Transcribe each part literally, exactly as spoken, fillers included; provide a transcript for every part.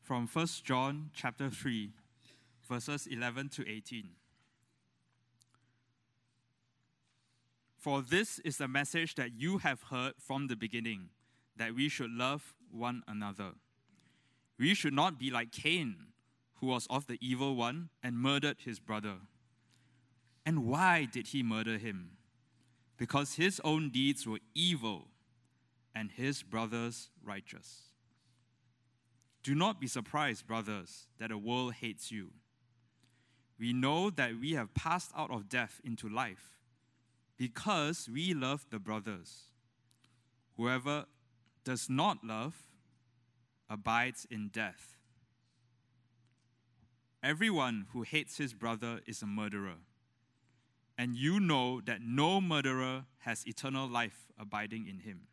from First John chapter three, verses eleven to eighteen. For this is the message that you have heard from the beginning, that we should love one another. We should not be like Cain, who was of the evil one and murdered his brother. And why did he murder him? Because his own deeds were evil and his brother's righteous. Do not be surprised, brothers, that the world hates you. We know that we have passed out of death into life because we love the brothers. Whoever does not love abides in death. Everyone who hates his brother is a murderer. And you know that no murderer has eternal life abiding in him.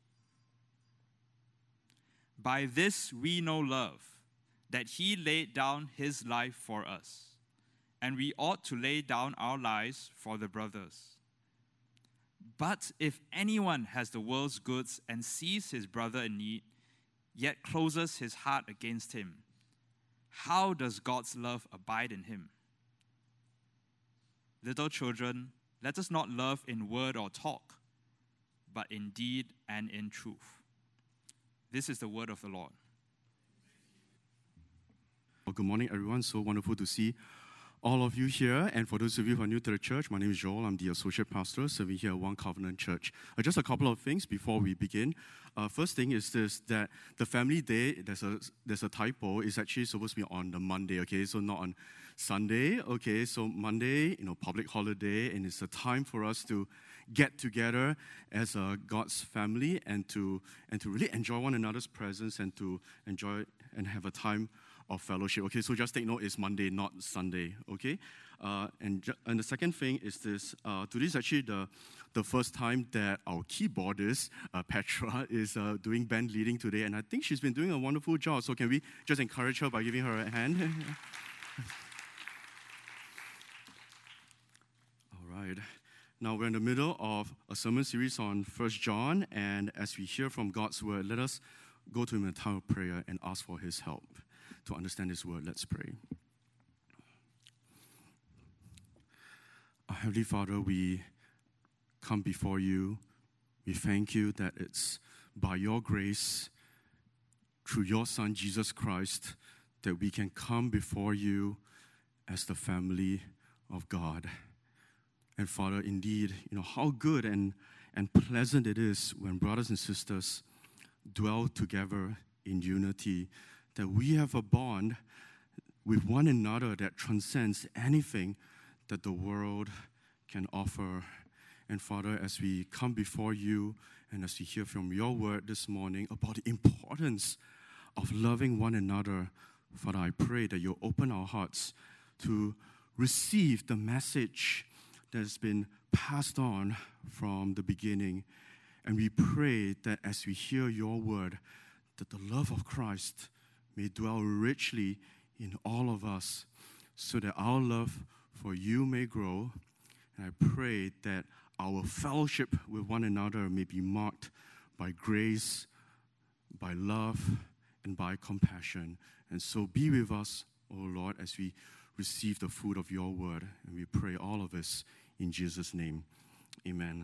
By this we know love, that he laid down his life for us, and we ought to lay down our lives for the brothers. But if anyone has the world's goods and sees his brother in need, yet closes his heart against him, how does God's love abide in him? Little children, let us not love in word or talk, but in deed and in truth. This is the word of the Lord. Well, good morning, everyone. So wonderful to see all of you here. And for those of you who are new to the church, my name is Joel. I'm the associate pastor serving here at One Covenant Church. Uh, just a couple of things before we begin. Uh, first thing is this, that the family day, there's a there's a typo. It's actually supposed to be on the Monday, okay? So not on Sunday, okay? So Monday, you know, public holiday, and it's a time for us to get together as a God's family and to and to really enjoy one another's presence and to enjoy and have a time of fellowship. Okay, so just take note, it's Monday, not Sunday, okay? Uh, and ju- and the second thing is this, uh, today is actually the, the first time that our keyboardist, uh, Petra, is uh, doing band leading today, and I think she's been doing a wonderful job, so can we just encourage her by giving her a hand? All right. Now we're in the middle of a sermon series on First John, and as we hear from God's word, let us go to him in a time of prayer and ask for his help to understand his word. Let's pray. Our Heavenly Father, we come before you. We thank you that it's by your grace, through your Son, Jesus Christ, that we can come before you as the family of God. And Father, indeed, you know, how good and, and pleasant it is when brothers and sisters dwell together in unity, that we have a bond with one another that transcends anything that the world can offer. And Father, as we come before you and as we hear from your word this morning about the importance of loving one another, Father, I pray that you'll open our hearts to receive the message that has been passed on from the beginning. And we pray that as we hear your word, that the love of Christ may dwell richly in all of us, so that our love for you may grow. And I pray that our fellowship with one another may be marked by grace, by love, and by compassion. And so be with us, O Lord, as we receive the food of your word. And we pray all of us in Jesus' name. Amen.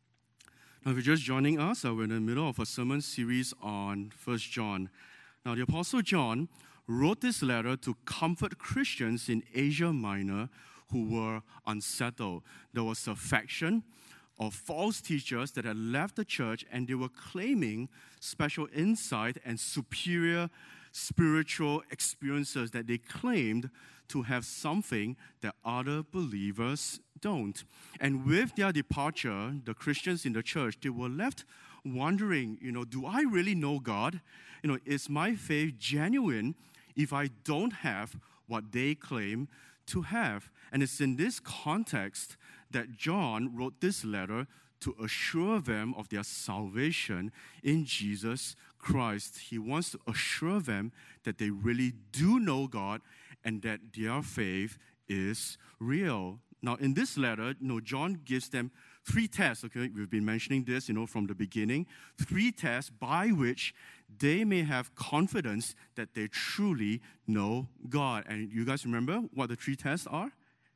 Now, if you're just joining us, uh, we're in the middle of a sermon series on First John. Now, the Apostle John wrote this letter to comfort Christians in Asia Minor who were unsettled. There was a faction of false teachers that had left the church, and they were claiming special insight and superior spiritual experiences, that they claimed to have something that other believers don't. And with their departure, the Christians in the church, they were left wondering, you know, do I really know God? You know, is my faith genuine if I don't have what they claim to have? And it's in this context that John wrote this letter to assure them of their salvation in Jesus Christ. He wants to assure them that they really do know God and that their faith is real. Now, in this letter, you know, John gives them three tests, okay? We've been mentioning this, you know, from the beginning. Three tests by which they may have confidence that they truly know God. And you guys remember what the three tests are?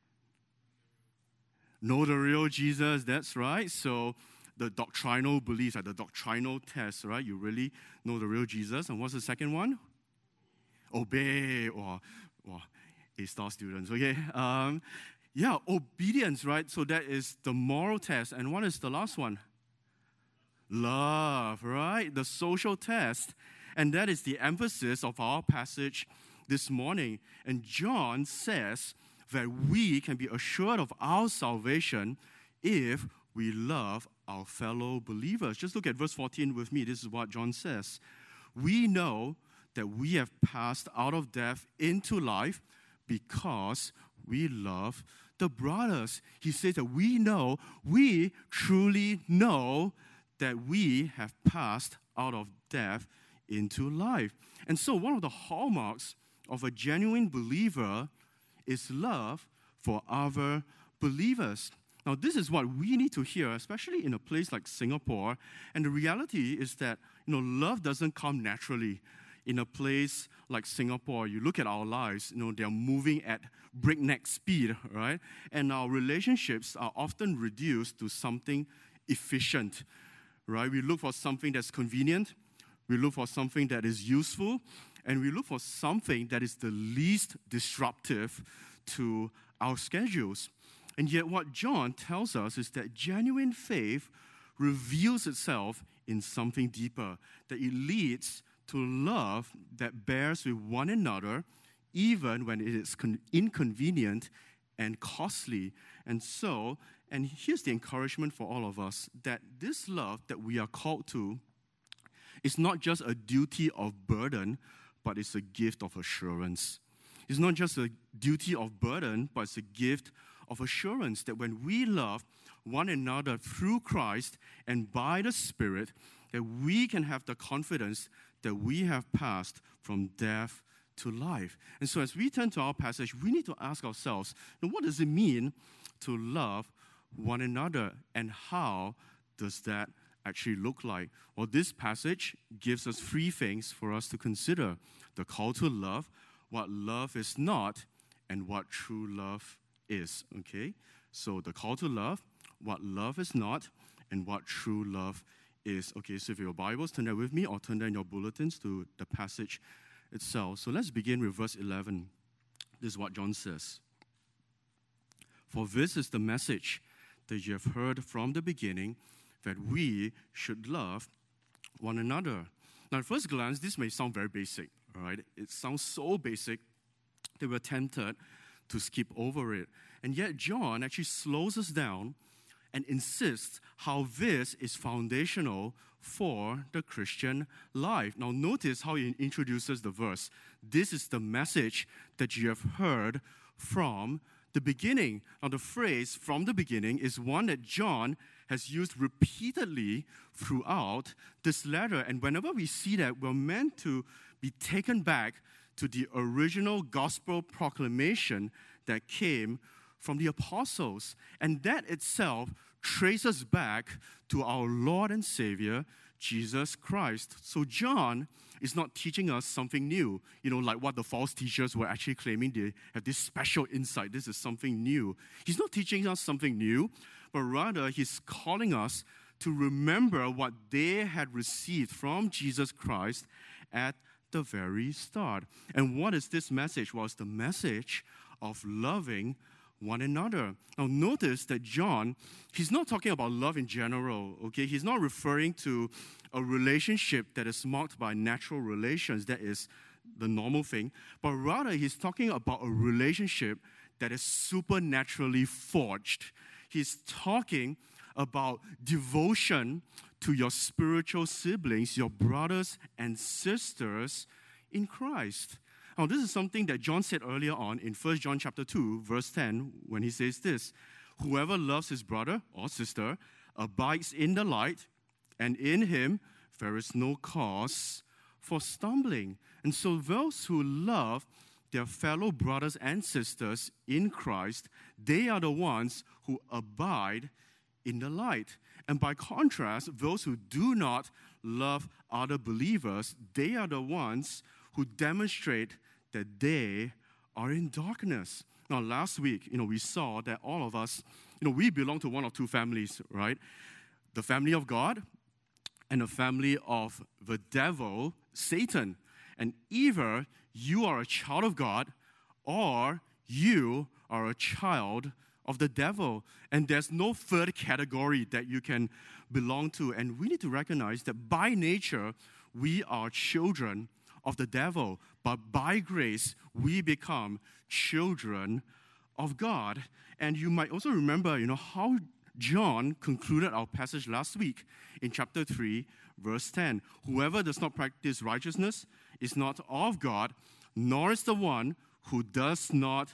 Know the real Jesus, that's right. So the doctrinal beliefs, like the doctrinal test, right? You really know the real Jesus. And what's the second one? Obey. Or, or A-star students, okay? Um, yeah, obedience, right? So that is the moral test. And what is the last one? Love, right? The social test. And that is the emphasis of our passage this morning. And John says that we can be assured of our salvation if we love our fellow believers. Just look at verse fourteen with me. This is what John says. We know that we have passed out of death into life because we love the brothers. He says that we know, we truly know that we have passed out of death into life. And so one of the hallmarks of a genuine believer is love for other believers. Now, this is what we need to hear, especially in a place like Singapore. And the reality is that, you know, love doesn't come naturally. In a place like Singapore, you look at our lives, you know, they're moving at breakneck speed, right? And our relationships are often reduced to something efficient, right? We look for something that's convenient, we look for something that is useful, and we look for something that is the least disruptive to our schedules. And yet what John tells us is that genuine faith reveals itself in something deeper, that it leads to love that bears with one another, even when it is con- inconvenient and costly. And so, and here's the encouragement for all of us, that this love that we are called to is not just a duty of burden, but it's a gift of assurance. It's not just a duty of burden, but it's a gift of assurance that when we love one another through Christ and by the Spirit, that we can have the confidence that we have passed from death to life. And so as we turn to our passage, we need to ask ourselves, now what does it mean to love one another, and how does that actually look like? Well, this passage gives us three things for us to consider: the call to love, what love is not, and what true love is, okay? So the call to love, what love is not, and what true love is. Okay, so if your Bibles, turn there with me, or turn there in your bulletins to the passage itself. So let's begin with verse eleven. This is what John says. For this is the message that you have heard from the beginning, that we should love one another. Now, at first glance, this may sound very basic, all right? It sounds so basic that we're tempted to skip over it. And yet John actually slows us down and insists how this is foundational for the Christian life. Now notice how he introduces the verse. This is the message that you have heard from the beginning. Now the phrase "from the beginning" is one that John has used repeatedly throughout this letter. And whenever we see that, we're meant to be taken back to the original gospel proclamation that came from the apostles. And that itself traces back to our Lord and Savior, Jesus Christ. So John is not teaching us something new, you know, like what the false teachers were actually claiming they have this special insight. This is something new. He's not teaching us something new, but rather he's calling us to remember what they had received from Jesus Christ at the very start. And what is this message? Well, it's the message of loving one another. Now notice that John, he's not talking about love in general, okay? He's not referring to a relationship that is marked by natural relations, that is the normal thing, but rather he's talking about a relationship that is supernaturally forged. He's talking about devotion to your spiritual siblings, your brothers and sisters in Christ. Now, this is something that John said earlier on in First John chapter two, verse ten, when he says this: whoever loves his brother or sister abides in the light, and in him there is no cause for stumbling. And so those who love their fellow brothers and sisters in Christ, they are the ones who abide in the light. And by contrast, those who do not love other believers, they are the ones who demonstrate that they are in darkness. Now, last week, you know, we saw that all of us, you know, we belong to one of two families, right? The family of God and the family of the devil, Satan. And either you are a child of God or you are a child of the devil. And there's no third category that you can belong to. And we need to recognize that by nature, we are children of the devil. But by grace, we become children of God. And you might also remember, you know, how John concluded our passage last week in chapter three, verse ten. Whoever does not practice righteousness is not of God, nor is the one who does not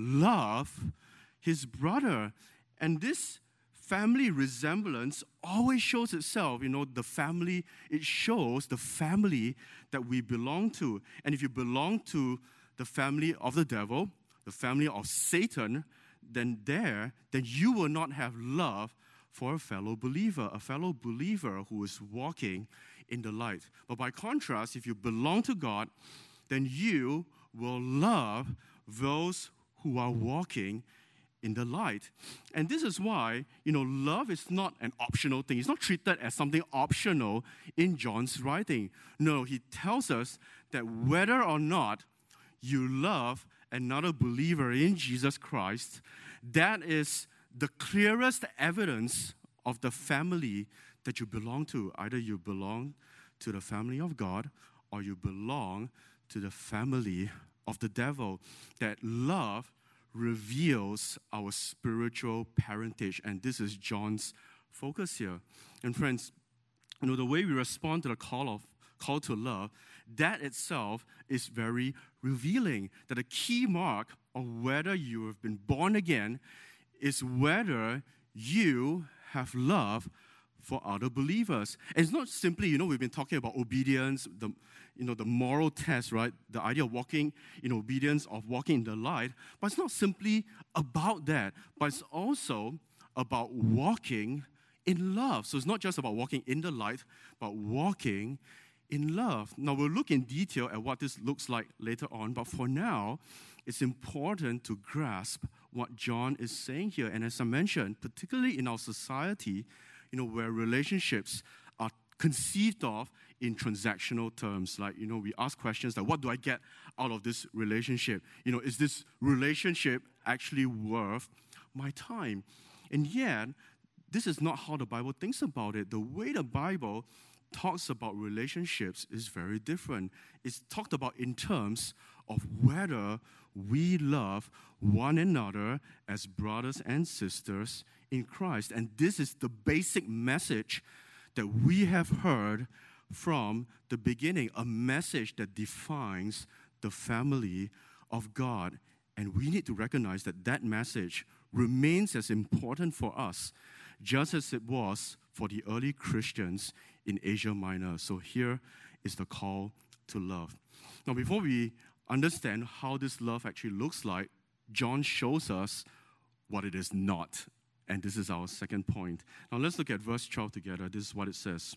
love his brother. And this family resemblance always shows itself. You know, the family, it shows the family that we belong to. And if you belong to the family of the devil, the family of Satan, then there, then you will not have love for a fellow believer, a fellow believer who is walking in the light. But by contrast, if you belong to God, then you will love those who are walking in the light. And this is why, you know, love is not an optional thing. It's not treated as something optional in John's writing. No, he tells us that whether or not you love another believer in Jesus Christ, that is the clearest evidence of the family that you belong to. Either you belong to the family of God or you belong to the family of the devil. That love reveals our spiritual parentage, and this is John's focus here. And friends, you know, the way we respond to the call of call to love, that itself is very revealing. That the key mark of whether you have been born again is whether you have love for other believers. And it's not simply, you know, we've been talking about obedience, the, you know, the moral test, right? The idea of walking in obedience, of walking in the light. But it's not simply about that, but it's also about walking in love. So it's not just about walking in the light, but walking in love. Now, we'll look in detail at what this looks like later on, but for now, it's important to grasp what John is saying here. And as I mentioned, particularly in our society, you know, where relationships are conceived of in transactional terms. Like, you know, we ask questions like, what do I get out of this relationship? You know, is this relationship actually worth my time? And yet, this is not how the Bible thinks about it. The way the Bible talks about relationships is very different. It's talked about in terms of whether we love one another as brothers and sisters in Christ. And this is the basic message that we have heard from the beginning, a message that defines the family of God. And we need to recognize that that message remains as important for us, just as it was for the early Christians in Asia Minor. So here is the call to love. Now, before we understand how this love actually looks like, John shows us what it is not. And this is our second point. Now, let's look at verse twelve together. This is what it says.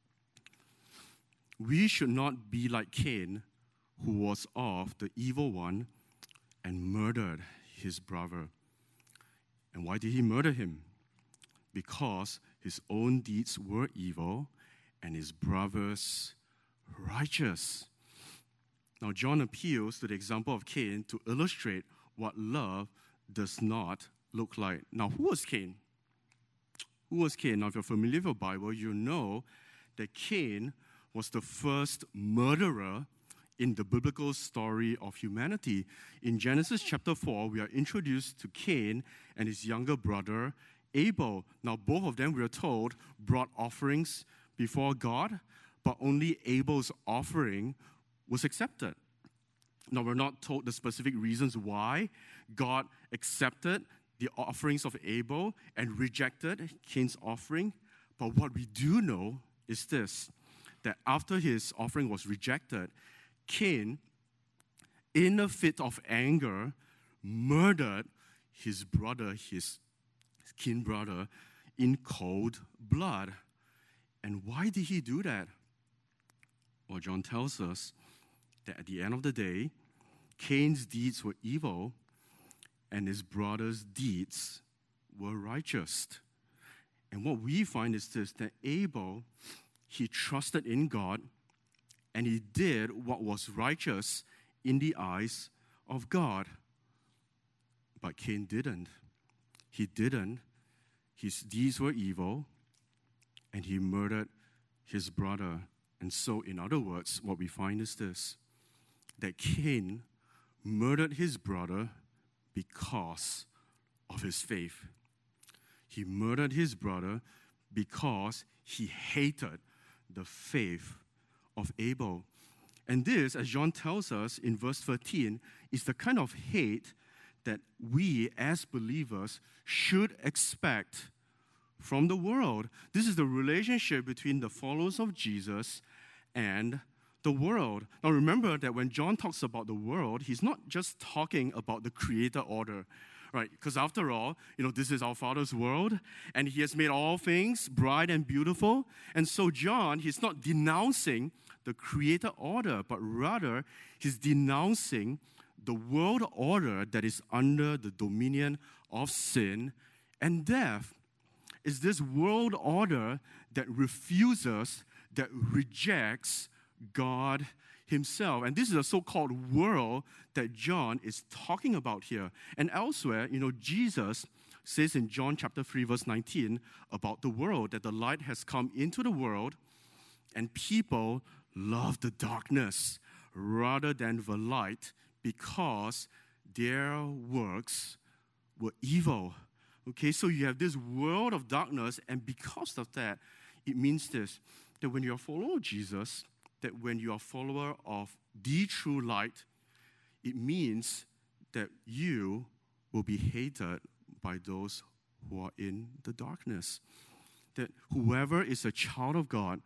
We should not be like Cain, who was of the evil one and murdered his brother. And why did he murder him? Because his own deeds were evil and his brother's righteous. Now, John appeals to the example of Cain to illustrate what love does not look like. Now, who was Cain? Who was Cain? Now, if you're familiar with the Bible, you know that Cain was the first murderer in the biblical story of humanity. In Genesis chapter four, we are introduced to Cain and his younger brother, Abel. Now, both of them, we are told, brought offerings before God, but only Abel's offering was accepted. Now, we're not told the specific reasons why God accepted the offerings of Abel and rejected Cain's offering. But what we do know is this, that after his offering was rejected, Cain, in a fit of anger, murdered his brother, his kin brother, in cold blood. And why did he do that? Well, John tells us that at the end of the day, Cain's deeds were evil and his brother's deeds were righteous. And what we find is this, that Abel, he trusted in God and he did what was righteous in the eyes of God. But Cain didn't. He didn't. His deeds were evil and he murdered his brother. And so, in other words, what we find is this, that Cain murdered his brother because of his faith. He murdered his brother because he hated the faith of Abel. And this, as John tells us in verse thirteen, is the kind of hate that we as believers should expect from the world. This is the relationship between the followers of Jesus and the world. Now remember that when John talks about the world, he's not just talking about the created order, right? Because after all, you know, this is our Father's world, and he has made all things bright and beautiful. And so John, he's not denouncing the created order, but rather he's denouncing the world order that is under the dominion of sin and death. Is this world order that refuses, that rejects God himself. And this is a so-called world that John is talking about here. And elsewhere, you know, Jesus says in John chapter three, verse nineteen, about the world, that the light has come into the world, and people love the darkness rather than the light because their works were evil. Okay, so you have this world of darkness, and because of that, it means this, that when you're a follower of Jesus, that when you're a follower of the true light, it means that you will be hated by those who are in the darkness. That whoever is a child of God,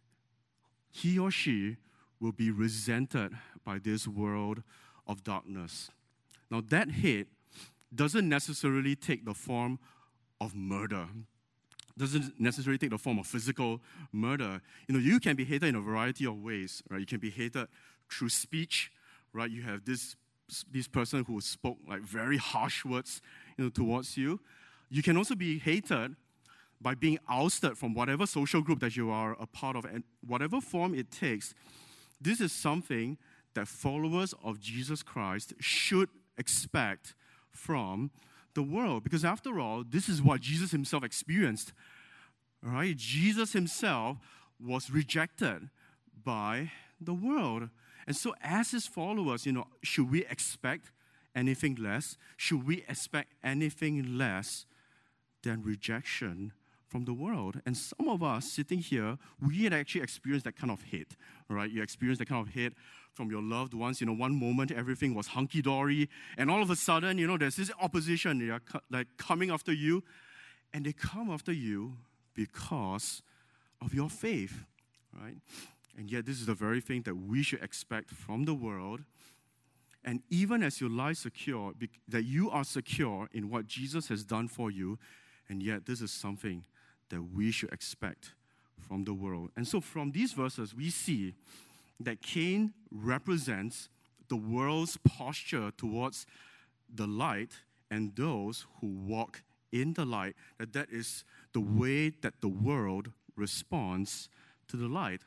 he or she will be resented by this world of darkness. Now, that hate doesn't necessarily take the form of murder. Doesn't necessarily take the form of physical murder. You know, you can be hated in a variety of ways, right? You can be hated through speech, right? You have this this person who spoke like very harsh words, you know, towards you. You can also be hated by being ousted from whatever social group that you are a part of, and whatever form it takes. This is something that followers of Jesus Christ should expect from the world, because after all, this is what Jesus himself experienced. All right? Jesus himself was rejected by the world. And so as his followers, you know, should we expect anything less? Should we expect anything less than rejection from the world? And some of us sitting here, we had actually experienced that kind of hate, right? You experienced that kind of hate from your loved ones. You know, one moment everything was hunky-dory, and all of a sudden, you know, there's this opposition, they are co- like coming after you, and they come after you because of your faith, right? And yet this is the very thing that we should expect from the world. And even as you lie secure, be- that you are secure in what Jesus has done for you, and yet this is something that we should expect from the world. And so from these verses, we see that Cain represents the world's posture towards the light and those who walk in the light, that that is the way that the world responds to the light.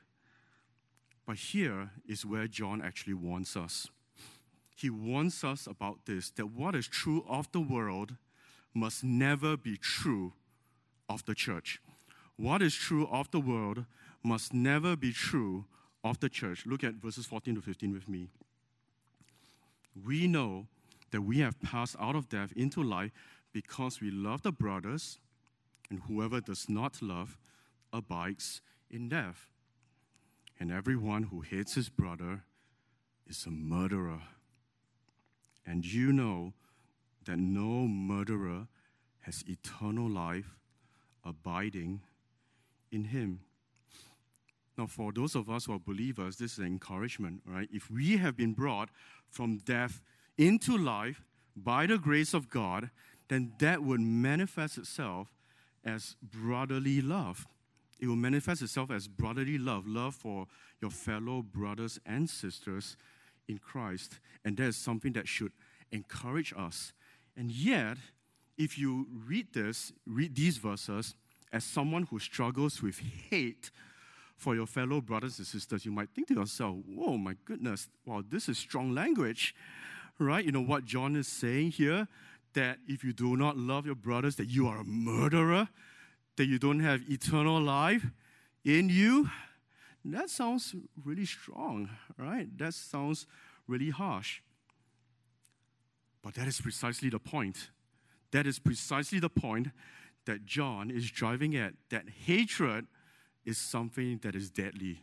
But here is where John actually warns us. He warns us about this, that what is true of the world must never be true of the church. What is true of the world must never be true of the church. Look at verses fourteen to fifteen with me. We know that we have passed out of death into life because we love the brothers, and whoever does not love abides in death. And everyone who hates his brother is a murderer. And you know that no murderer has eternal life abiding in him. Now, for those of us who are believers, this is an encouragement, right? If we have been brought from death into life by the grace of God, then that would manifest itself as brotherly love. It will manifest itself as brotherly love, love for your fellow brothers and sisters in Christ. And that is something that should encourage us. And yet, if you read this, read these verses, as someone who struggles with hate for your fellow brothers and sisters, you might think to yourself, whoa, my goodness, wow, this is strong language, right? You know what John is saying here, that if you do not love your brothers, that you are a murderer, that you don't have eternal life in you. That sounds really strong, right? That sounds really harsh. But that is precisely the point. That is precisely the point that John is driving at, that hatred is something that is deadly.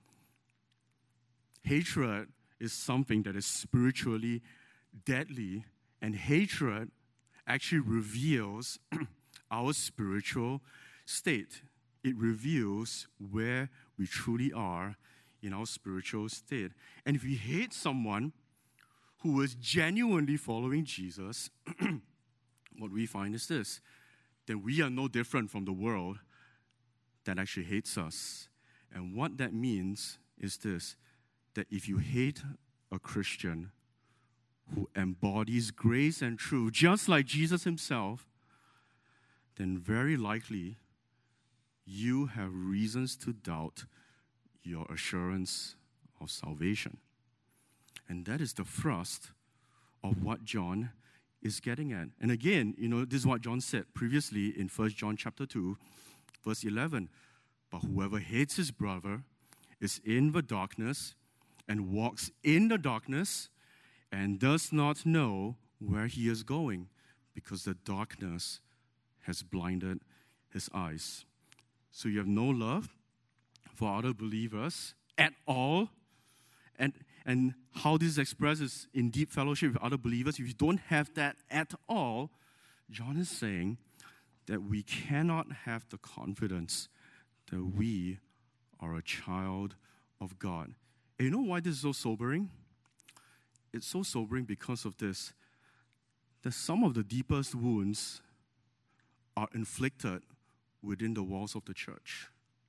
Hatred is something that is spiritually deadly, and hatred actually reveals our spiritual state. It reveals where we truly are in our spiritual state. And if we hate someone who is genuinely following Jesus, what we find is this, then we are no different from the world that actually hates us. And what that means is this, that if you hate a Christian who embodies grace and truth, just like Jesus himself, then very likely you have reasons to doubt your assurance of salvation. And that is the thrust of what John is getting at. And again, you know, this is what John said previously in First John chapter two, verse eleven. But whoever hates his brother is in the darkness and walks in the darkness and does not know where he is going, because the darkness has blinded his eyes. So you have no love for other believers at all. And, and how this is expressed is in deep fellowship with other believers. If you don't have that at all, John is saying that we cannot have the confidence that we are a child of God. And you know why this is so sobering? It's so sobering because of this, that some of the deepest wounds are inflicted within the walls of the church.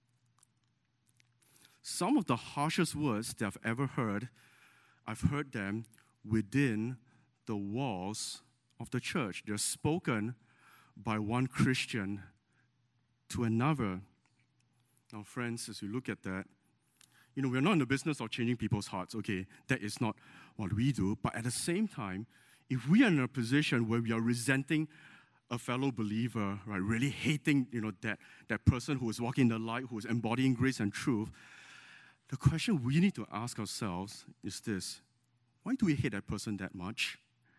Some of the harshest words that I've ever heard, I've heard them within the walls of the church. They're spoken by one Christian to another. Now, friends, as we look at that, you know, we're not in the business of changing people's hearts, okay? That is not what we do. But at the same time, if we are in a position where we are resenting a fellow believer, right, really hating, you know, that, that person who is walking in the light, who is embodying grace and truth, the question we need to ask ourselves is this: why do we hate that person that much?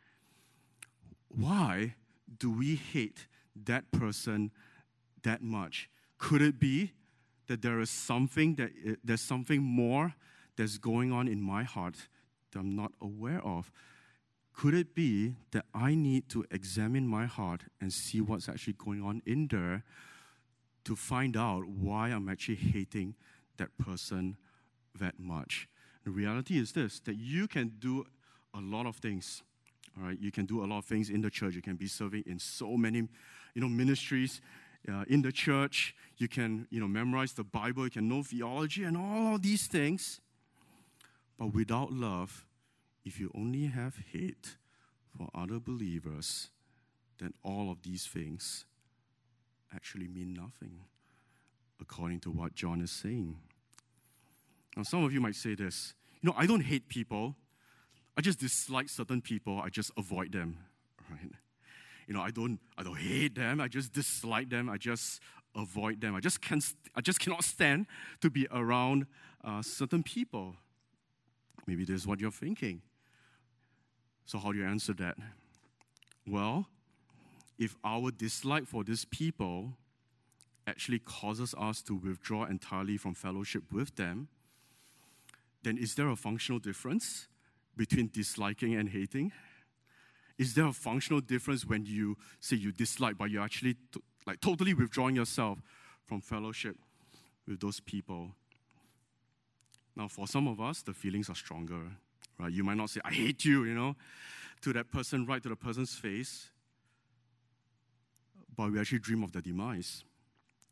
Why do we hate that person that much? Could it be that there is something that there's something more that's going on in my heart that I'm not aware of? Could it be that I need to examine my heart and see what's actually going on in there to find out why I'm actually hating that person that much? The reality is this, that you can do a lot of things, all right? You can do a lot of things in the church. You can be serving in so many, you know, ministries uh, in the church. You can, you know, memorize the Bible. You can know theology and all of these things. But without love, if you only have hate for other believers, then all of these things actually mean nothing, according to what John is saying. Now, some of you might say this, you know, I don't hate people. I just dislike certain people. I just avoid them, right? You know, I don't, I don't hate them. I just dislike them. I just avoid them. I just can't, I just cannot stand to be around uh, certain people. Maybe this is what you're thinking. So how do you answer that? Well, if our dislike for these people actually causes us to withdraw entirely from fellowship with them, then is there a functional difference between disliking and hating? Is there a functional difference when you say you dislike, but you're actually t- like totally withdrawing yourself from fellowship with those people? Now, for some of us, the feelings are stronger, right? You might not say, I hate you, you know, to that person, right to the person's face, but we actually dream of their demise.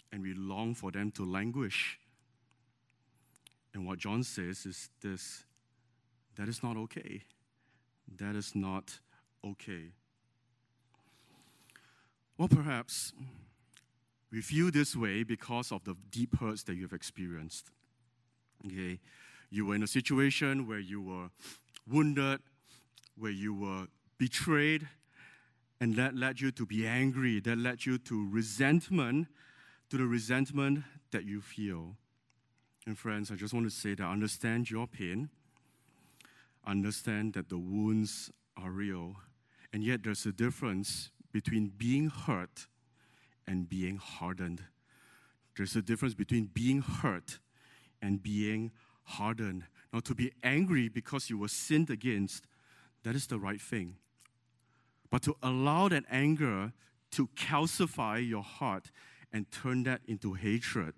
and we long for them to languish. And what John says is this: that is not okay. That is not okay. Well, perhaps we feel this way because of the deep hurts that you've experienced. Okay, you were in a situation where you were wounded, where you were betrayed, and that led you to be angry. That led you to resentment, to the resentment that you feel. And friends, I just want to say that I understand your pain. Understand that the wounds are real. And yet there's a difference between being hurt and being hardened. There's a difference between being hurt and being hardened. Now, to be angry because you were sinned against, that is the right thing. But to allow that anger to calcify your heart and turn that into hatred,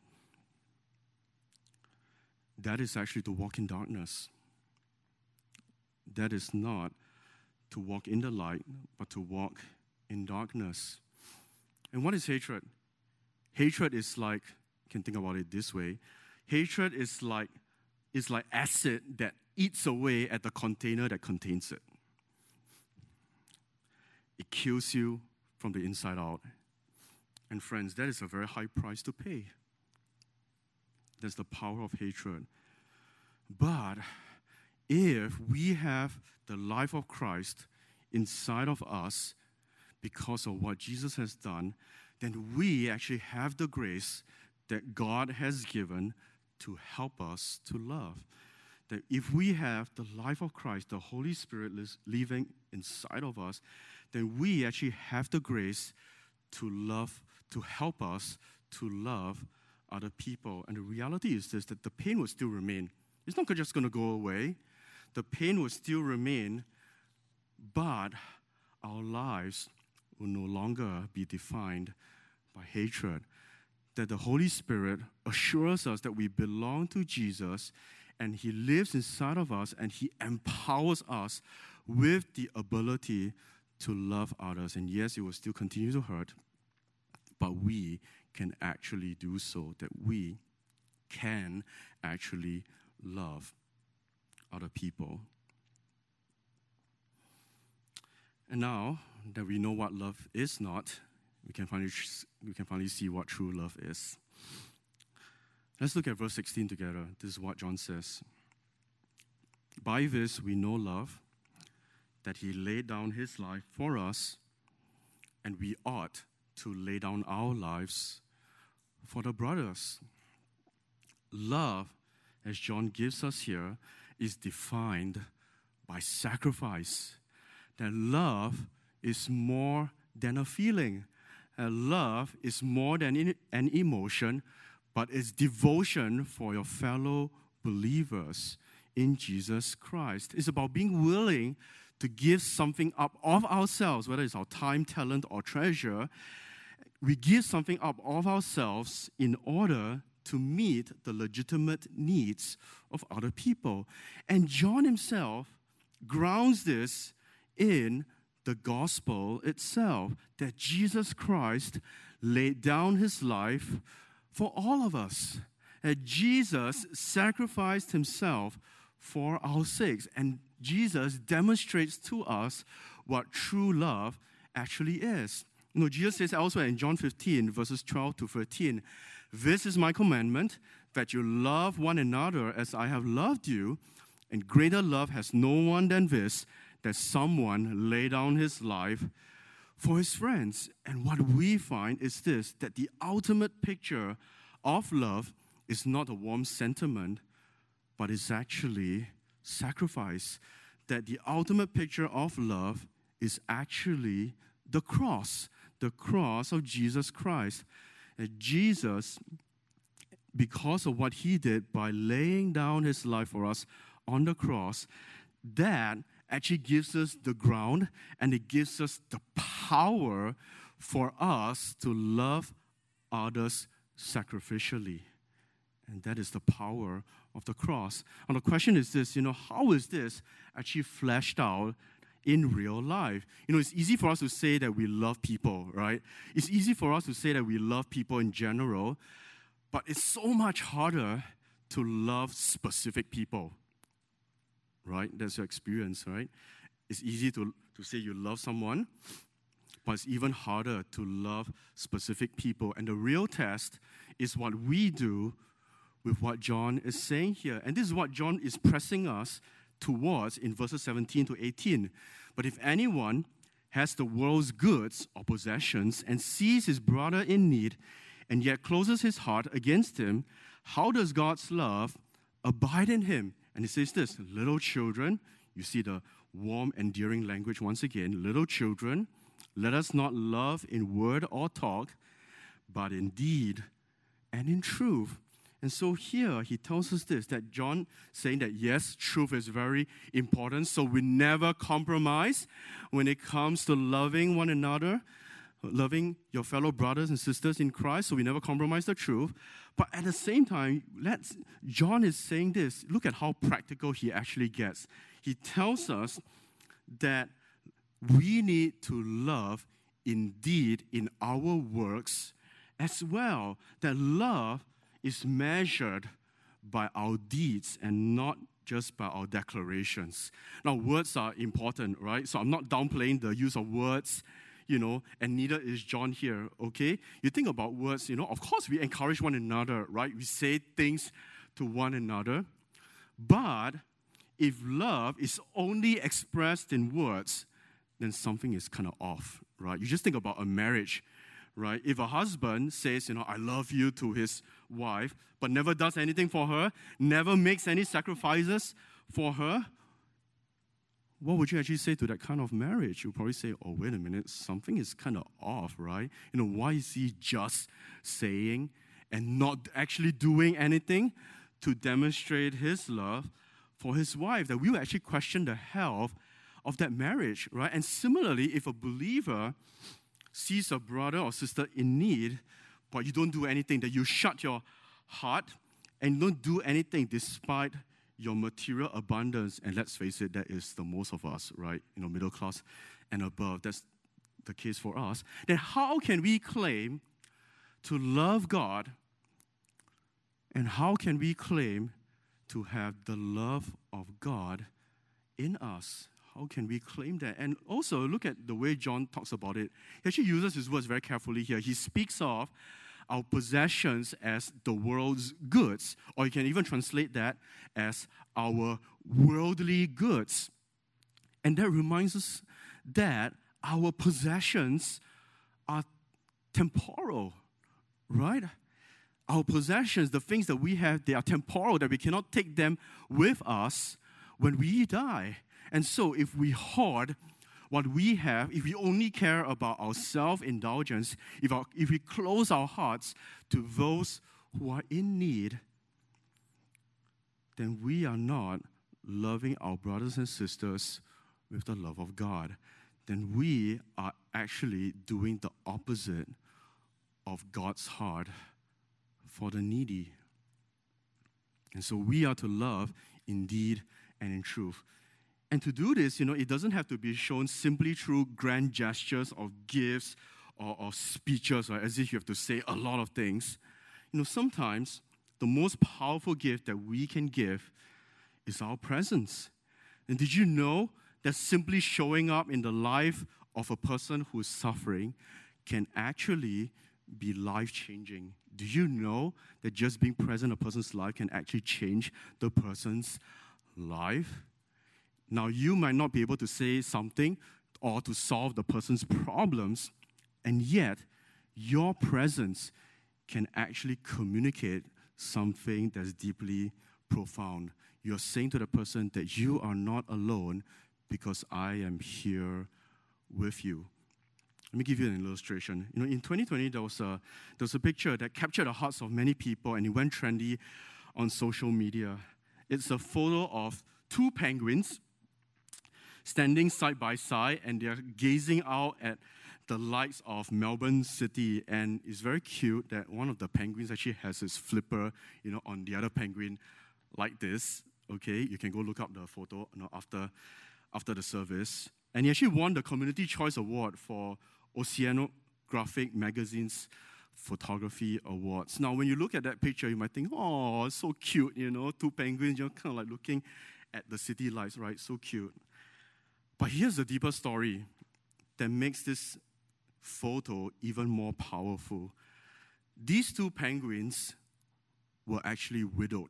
that is actually to walk in darkness. That is not to walk in the light, but to walk in darkness. And what is hatred? Hatred is like, you can think about it this way. Hatred is like, is like acid that eats away at the container that contains it. It kills you from the inside out. And friends, that is a very high price to pay. That's the power of hatred. But if we have the life of Christ inside of us because of what Jesus has done, then we actually have the grace that God has given to help us to love. That if we have the life of Christ, the Holy Spirit living inside of us, then we actually have the grace to love, to help us to love other people. And the reality is this, that the pain will still remain. It's not just going to go away. The pain will still remain, but our lives will no longer be defined by hatred. That the Holy Spirit assures us that we belong to Jesus, and He lives inside of us, and He empowers us with the ability to love others. And yes, it will still continue to hurt, but we can actually do so, that we can actually love other people. And now that we know what love is not, we can finally we can finally see what true love is. Let's look at verse sixteen together. This is what John says. By this we know love, that He laid down His life for us, and we ought to lay down our lives for the brothers. Love, as John gives us here, is defined by sacrifice. That love is more than a feeling. That love is more than an emotion, but it's devotion for your fellow believers in Jesus Christ. It's about being willing to give something up of ourselves, whether it's our time, talent, or treasure. We give something up of ourselves in order to meet the legitimate needs of other people. And John himself grounds this in the gospel itself, that Jesus Christ laid down His life for all of us. That Jesus sacrificed Himself for our sakes. And Jesus demonstrates to us what true love actually is. You know, Jesus says elsewhere in John fifteen, verses twelve to thirteen, "This is my commandment, that you love one another as I have loved you, and greater love has no one than this, that someone lay down his life for his friends." And what we find is this, that the ultimate picture of love is not a warm sentiment, but it's actually sacrifice. That the ultimate picture of love is actually the cross, the cross of Jesus Christ. That Jesus, because of what He did by laying down His life for us on the cross, that actually gives us the ground, and it gives us the power for us to love others sacrificially. And that is the power of the cross. And the question is this, you know, how is this actually fleshed out in real life. You know, it's easy for us to say that we love people, right? It's easy for us to say that we love people in general, but it's so much harder to love specific people, right? That's your experience, right? It's easy to, to say you love someone, but it's even harder to love specific people. And the real test is what we do with what John is saying here. And this is what John is pressing us towards in verses seventeen to eighteen. But if anyone has the world's goods or possessions and sees his brother in need and yet closes his heart against him, how does God's love abide in him? And he says this, little children, you see the warm, endearing language once again, little children, let us not love in word or talk, but in deed and in truth. And so here he tells us this, that John saying that yes, truth is very important, so we never compromise when it comes to loving one another, loving your fellow brothers and sisters in Christ, so we never compromise the truth. But at the same time, let's, John is saying this, look at how practical he actually gets. He tells us that we need to love indeed in our works as well, that love is measured by our deeds and not just by our declarations. Now, words are important, right? So I'm not downplaying the use of words, you know, and neither is John here, okay? You think about words, you know, of course we encourage one another, right? We say things to one another. But if love is only expressed in words, then something is kind of off, right? You just think about a marriage, right? If a husband says, you know, I love you to his wife, but never does anything for her, never makes any sacrifices for her, what would you actually say to that kind of marriage? You'll probably say, oh, wait a minute, something is kind of off, right? You know, why is he just saying and not actually doing anything to demonstrate his love for his wife? That we will actually question the health of that marriage, right? And similarly, if a believer sees a brother or sister in need, but you don't do anything, that you shut your heart and don't do anything despite your material abundance, and let's face it, that is the most of us, right? You know, middle class and above, that's the case for us. Then how can we claim to love God, and how can we claim to have the love of God in us? How can we claim that? And also, look at the way John talks about it. He actually uses his words very carefully here. He speaks of our possessions as the world's goods, or you can even translate that as our worldly goods. And that reminds us that our possessions are temporal, right? Our possessions, the things that we have, they are temporal, that we cannot take them with us when we die. And so if we hoard what we have, if we only care about our self-indulgence, if, our, if we close our hearts to those who are in need, then we are not loving our brothers and sisters with the love of God. Then we are actually doing the opposite of God's heart for the needy. And so we are to love in deed and in truth. And to do this, you know, it doesn't have to be shown simply through grand gestures of gifts or, or speeches, or as if you have to say a lot of things. You know, sometimes the most powerful gift that we can give is our presence. And did you know that simply showing up in the life of a person who is suffering can actually be life-changing? Do you know that just being present in a person's life can actually change the person's life? Now, you might not be able to say something or to solve the person's problems, and yet your presence can actually communicate something that's deeply profound. You're saying to the person that you are not alone because I am here with you. Let me give you an illustration. You know, in twenty twenty, there was a there was a picture that captured the hearts of many people, and it went trendy on social media. It's a photo of two penguins standing side by side, and they're gazing out at the lights of Melbourne City. And it's very cute that one of the penguins actually has his flipper, you know, on the other penguin like this. Okay, you can go look up the photo, you know, after after the service. And he actually won the Community Choice Award for Oceanographic Magazine's Photography Awards. Now, when you look at that picture, you might think, oh, it's so cute, you know, two penguins, you're kind of like looking at the city lights, right? So cute. But here's the deeper story that makes this photo even more powerful. These two penguins were actually widowed.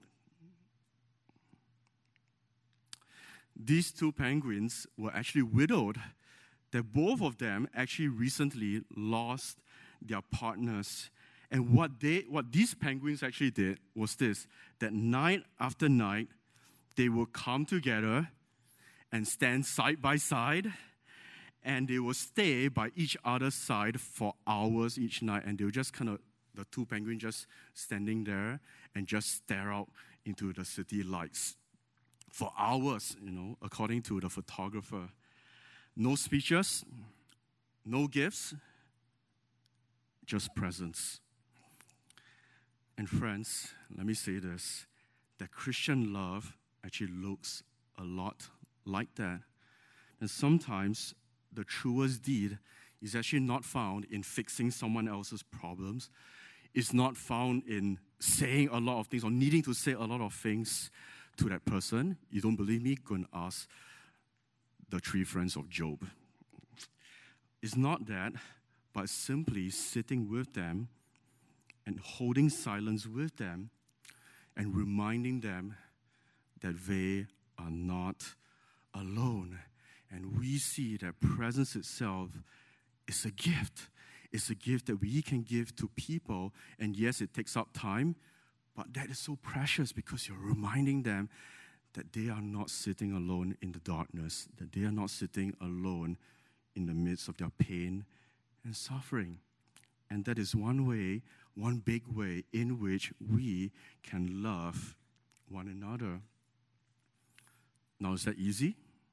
These two penguins were actually widowed. That both of them actually recently lost their partners. And what they, what these penguins actually did was this, that night after night, they will come together and stand side by side, and they will stay by each other's side for hours each night, and they'll just kind of, the two penguins just standing there and just stare out into the city lights for hours, you know, according to the photographer. No speeches, no gifts, just presence. And friends, let me say this, that Christian love actually looks a lot like that. And sometimes the truest deed is actually not found in fixing someone else's problems. It's not found in saying a lot of things or needing to say a lot of things to that person. You don't believe me? Go and ask the three friends of Job. It's not that, but simply sitting with them and holding silence with them and reminding them that they are not alone. And we see that presence itself is a gift. It's a gift that we can give to people. And yes, it takes up time, but that is so precious because you're reminding them that they are not sitting alone in the darkness, that they are not sitting alone in the midst of their pain and suffering. And that is one way, one big way in which we can love one another. Now, is that easy?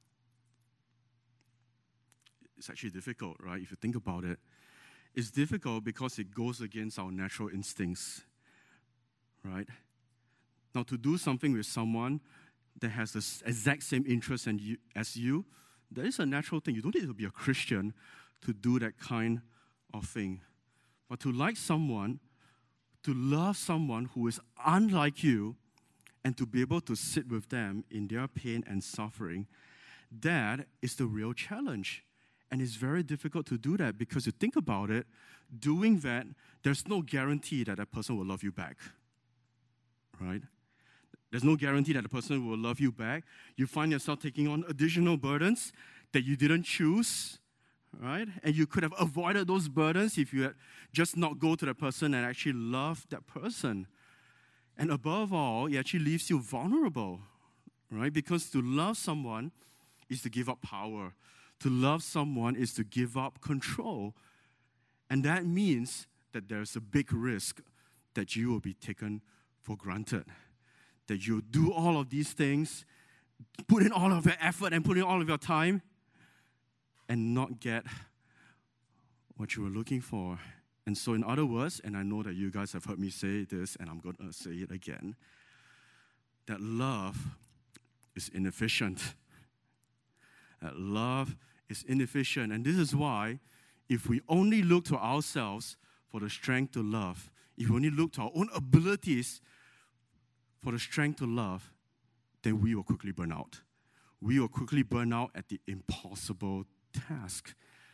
It's actually difficult, right? If you think about it. It's difficult because it goes against our natural instincts, right? Now, to do something with someone that has the exact same interest as you, that is a natural thing. You don't need to be a Christian to do that kind of thing. But to like someone, to love someone who is unlike you, and to be able to sit with them in their pain and suffering, that is the real challenge. And it's very difficult to do that because you think about it, doing that, there's no guarantee that that person will love you back, right? There's no guarantee that the person will love you back. You find yourself taking on additional burdens that you didn't choose, right? And you could have avoided those burdens if you had just not go to the person and actually love that person. And above all, it actually leaves you vulnerable, right? Because to love someone is to give up power. To love someone is to give up control. And that means that there's a big risk that you will be taken for granted. That you'll do all of these things, put in all of your effort and put in all of your time, and not get what you were looking for. And so in other words, and I know that you guys have heard me say this, and I'm going to say it again, that love is inefficient. That love is inefficient. And this is why, if we only look to ourselves for the strength to love, if we only look to our own abilities for the strength to love, then we will quickly burn out. We will quickly burn out at the impossible task.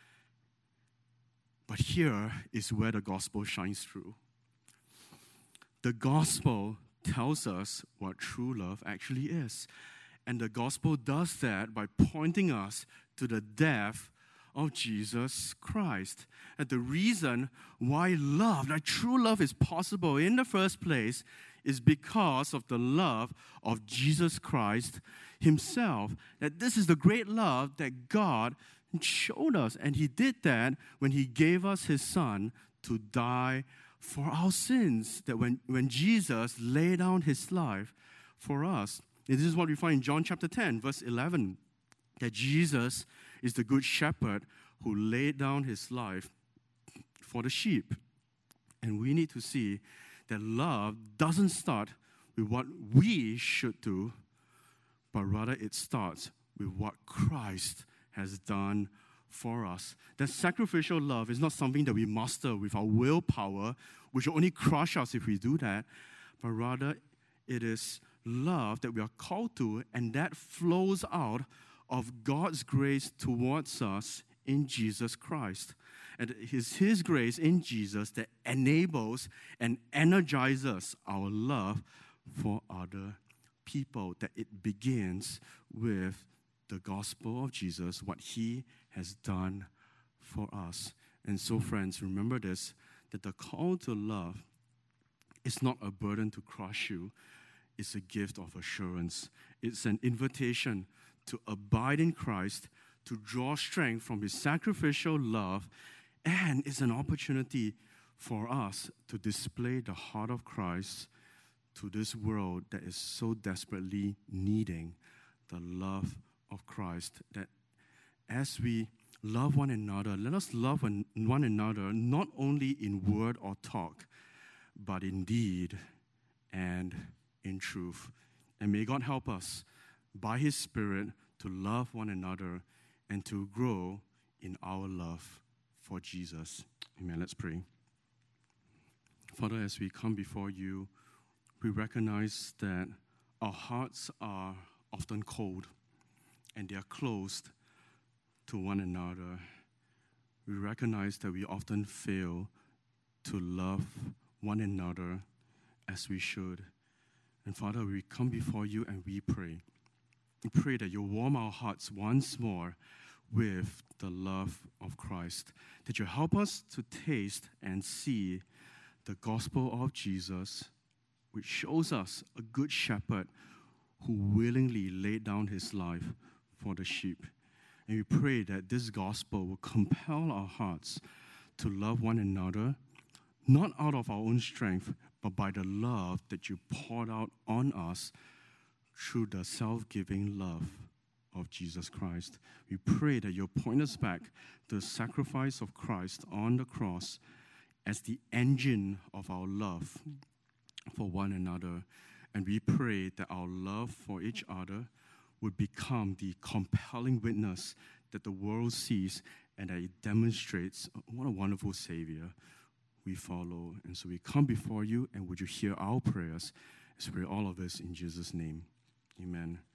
But here is where the gospel shines through. The gospel tells us what true love actually is. And the gospel does that by pointing us to the death of Jesus Christ. And the reason why love, that true love is possible in the first place, is because of the love of Jesus Christ himself. That this is the great love that God showed us. And he did that when he gave us his son to die for our sins. That when, when Jesus laid down his life for us. And this is what we find in John chapter ten, verse eleven. That Jesus is the good shepherd who laid down his life for the sheep. And we need to see that love doesn't start with what we should do, but rather it starts with what Christ has done for us. That sacrificial love is not something that we master with our willpower, which will only crush us if we do that, but rather it is love that we are called to, and that flows out of God's grace towards us in Jesus Christ. And it is His grace in Jesus that enables and energizes our love for other people, that it begins with the gospel of Jesus, what He has done for us. And so, friends, remember this, that the call to love is not a burden to crush you. It's a gift of assurance. It's an invitation to abide in Christ, to draw strength from His sacrificial love, and it's an opportunity for us to display the heart of Christ to this world that is so desperately needing the love of Christ. That as we love one another, let us love one another not only in word or talk, but in deed and in truth. And may God help us by His Spirit to love one another and to grow in our love for Jesus. Amen. Let's pray. Father, as we come before You, we recognize that our hearts are often cold and they are closed to one another. We recognize that we often fail to love one another as we should. And Father, we come before You and we pray. We pray that You warm our hearts once more with the love of Christ, that You help us to taste and see the gospel of Jesus, which shows us a good shepherd who willingly laid down His life for the sheep. And we pray that this gospel will compel our hearts to love one another, not out of our own strength, but by the love that You poured out on us through the self-giving love of Jesus Christ. We pray that You'll point us back to the sacrifice of Christ on the cross as the engine of our love for one another. And we pray that our love for each other would become the compelling witness that the world sees and that it demonstrates what a wonderful Savior we follow. And so we come before You, and would You hear our prayers as we pray all of this in Jesus' name. Amen.